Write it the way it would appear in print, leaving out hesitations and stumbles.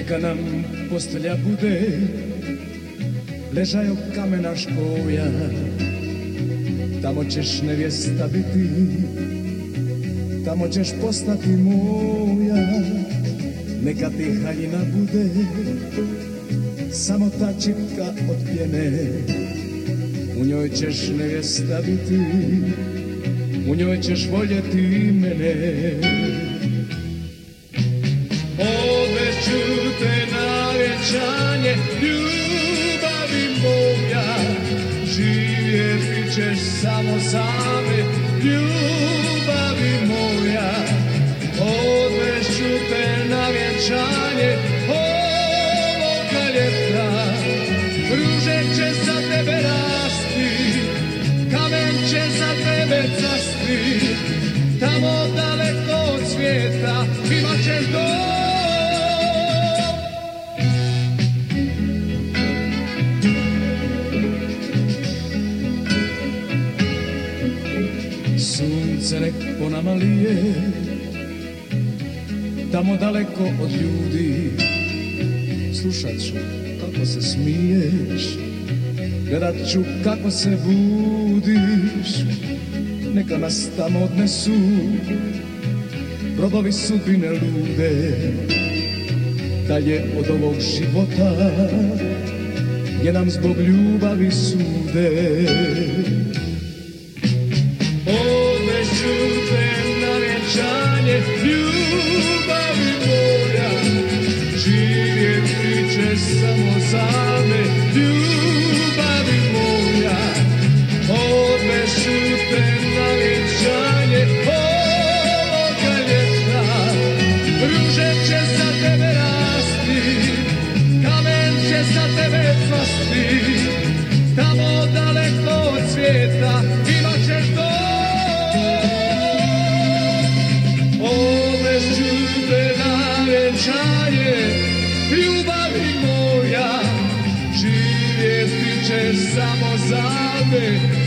Neka nam postelja bude ležaj od kamena škoja, tamo ćeš nevjesta biti, tamo ćeš postati moja. Neka ti haljina bude samo ta čipka od pjene, u njoj ćeš nevjesta biti, u njoj ćeš voljeti mene. Odveću te na vjenčanje, ljubavi moja, živjeti ćeš samo same, ljubavi moja. Odveću te na vjenčanje ovoga ljeta, ruže će za tebe rasti, kamen će za tebe casti, tamo daleko od svijeta imat ćeš dom. Sunce nek po nama lije, tamo daleko od ljudi. Slušat ću kako se smiješ, gledat ću kako se budiš. Neka nas tamo odnesu brodovi sudbine lude, dalje od ovog života gdje nam zbog ljubavi sude. Odveću te na vjenčanje, ljubavi moja, živjeti ćeš samo za me, ljubavi moja. Odveću te na vjenčanje ovoga ljeta, ruže će za tebe rasti, kamen će za tebe cvasti, tamo daleko od svijeta imat ćeš dom. Odveću te na vjenčanje, ljubavi moja, živjeti ćeš samo za me,